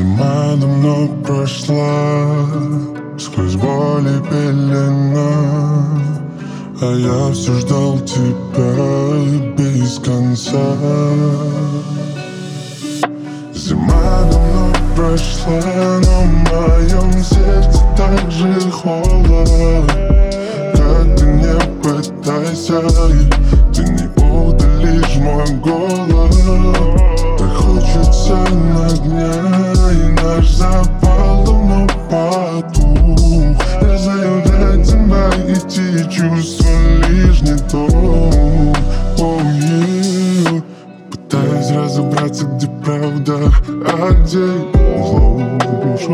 Зима давно прошла, сквозь боль и пелена, а я все ждал тебя без конца. Зима давно прошла, но в моем сердце так же холод. Как ты не пытайся, ты не удалишь мой голод. Так хочется на дня, и наш запал давно потух. Я знаю, для тебя эти чувства лишь не то. Пытаюсь разобраться, где правда, а где ложь.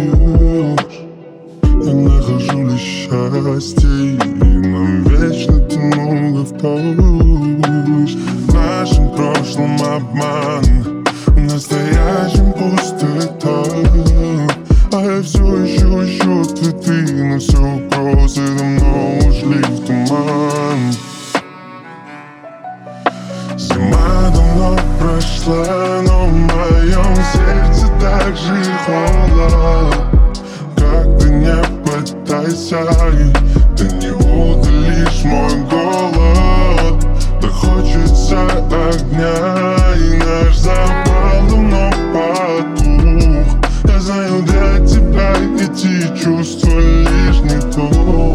Я нахожу лишь счастье, и нам вечно тянуло в путь. В нашем прошлом обман, в настоящем пустота. А я все еще ищу ответы на все вопросы, давно ушли в туман. Зима давно прошла, но в моем сердце так же холод. Как ты не пытайся, ты не удалишь мой голод. Так хочется огня, и наш запал давно потух. Я знаю, для тебя эти чувства лишь не то.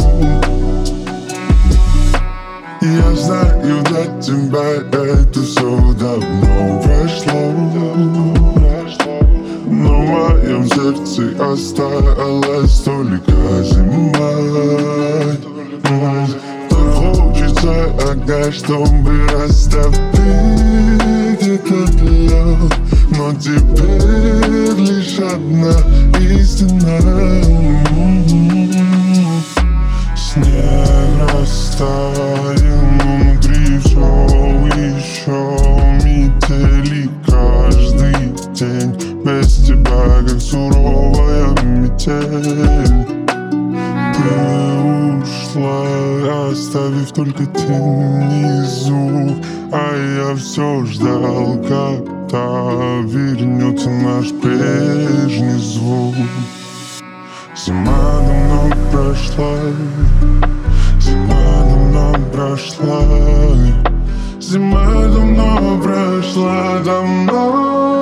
Я знаю, для тебя это все давно прошло. Но в моем сердце осталась только зима. Так хочется огня, чтобы растопить этот лед. Но теперь лишь одна истина. Снег растаял, но внутри все еще метели. Каждый день без тебя, как суровая метель. Ты ушла, оставив только тень и звук. А я все ждал, когда вернется наш прежний звук. Зима давно прошла, зима давно прошла, зима давно прошла, давно.